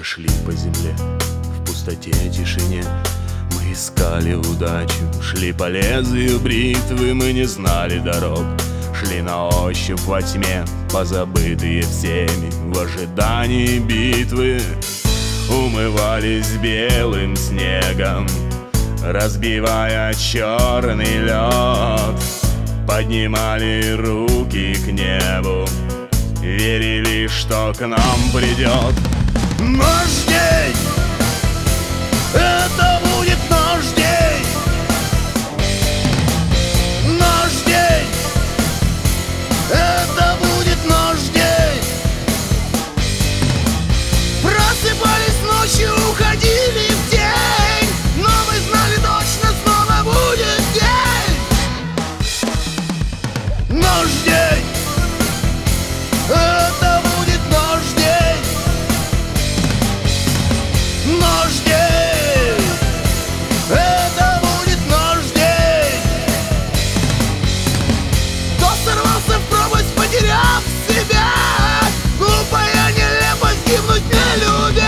прошли по земле в пустоте, тишине. Мы искали удачу, шли по лезвию бритвы. Мы не знали дорог, шли на ощупь во тьме, позабытые всеми в ожидании битвы. Умывались белым снегом, разбивая черный лед. Поднимали руки к небу, верили, что к нам придет наш день. Это будет наш день. Наш день. Это будет наш день. Просыпались ночью, уходили в день, но мы знали точно, снова будет день. Наш день. Это будет наш день. Наш день. Это будет наш день. Кто сорвался в пропасть, потеряв себя, глупая нелепость гибнуть не любя.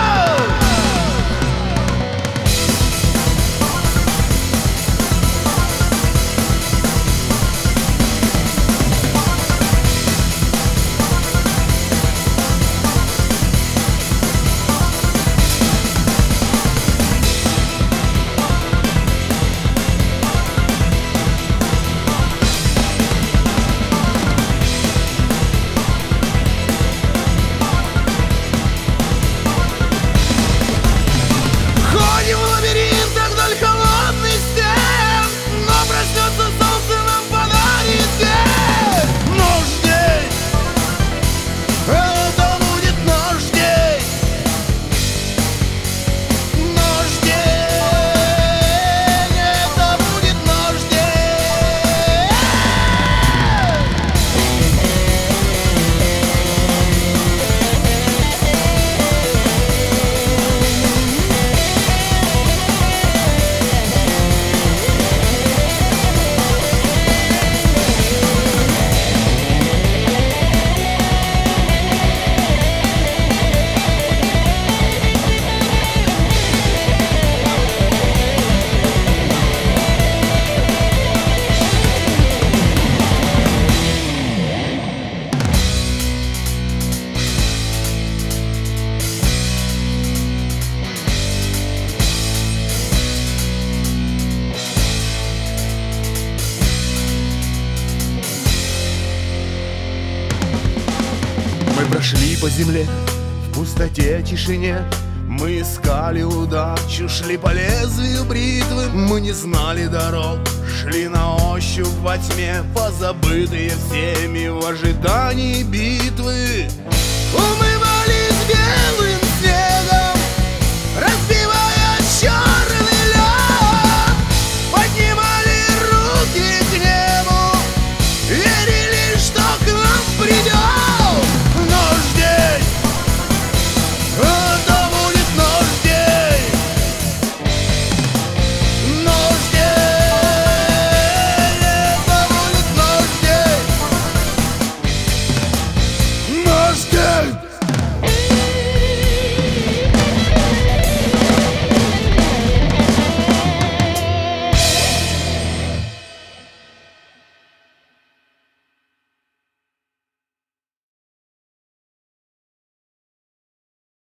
Мы прошли по земле в пустоте, тишине. Мы искали удачу, шли по лезвию бритвы. Мы не знали дорог, шли на ощупь во тьме, позабытые всеми в ожидании битвы.